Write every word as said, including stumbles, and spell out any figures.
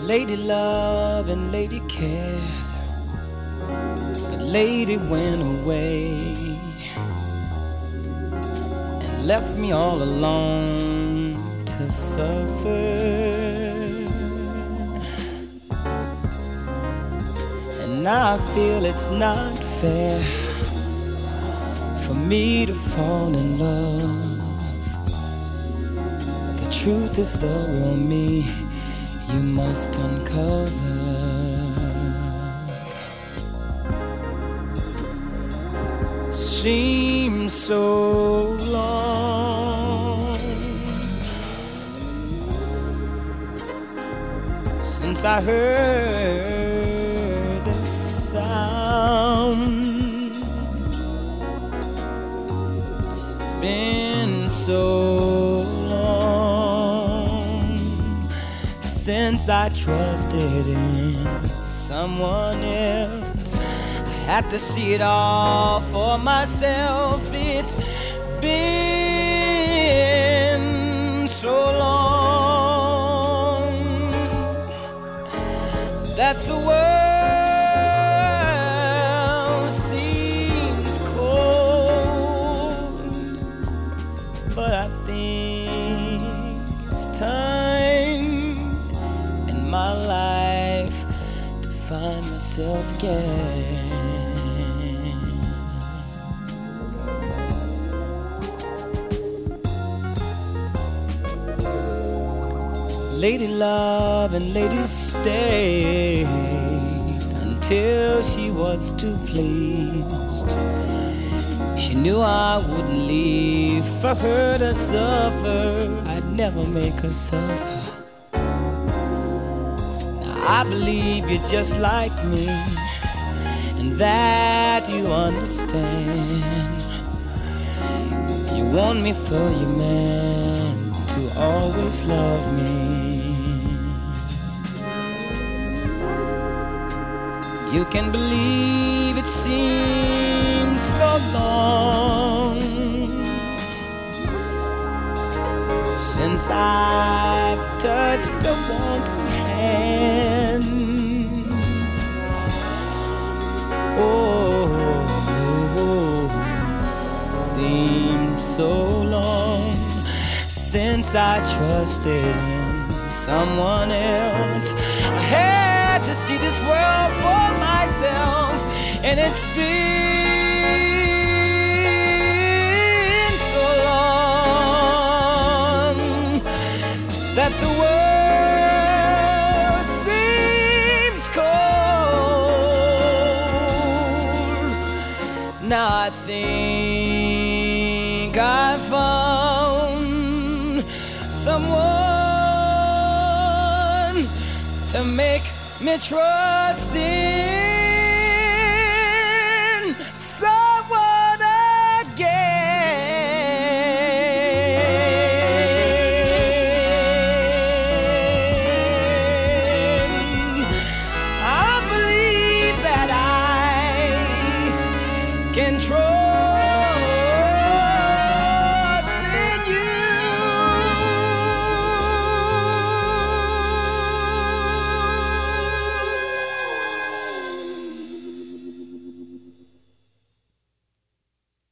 Lady love and lady cared, but lady went away and left me all alone to suffer. And now I feel it's not fair for me to fall in love. The truth is the real me you must uncover. Seems so long since I heard the sound. It's been so long since I trusted in someone else. I had to see it all for myself. It's been so long that the world seems cold, but I think it's time in my life to find myself again. Lady love and lady stayed until she was too pleased. She knew I wouldn't leave for her to suffer. I'd never make her suffer. Now I believe you're just like me, and that you understand. You want me for your man, to always love me. You can believe it seems so long since I've touched a wanting hand. Oh, seems so long since I trusted in someone else. I had to see this world for myself, and it's been so long that the world seems cold. Now I think I found someone to make me trust in.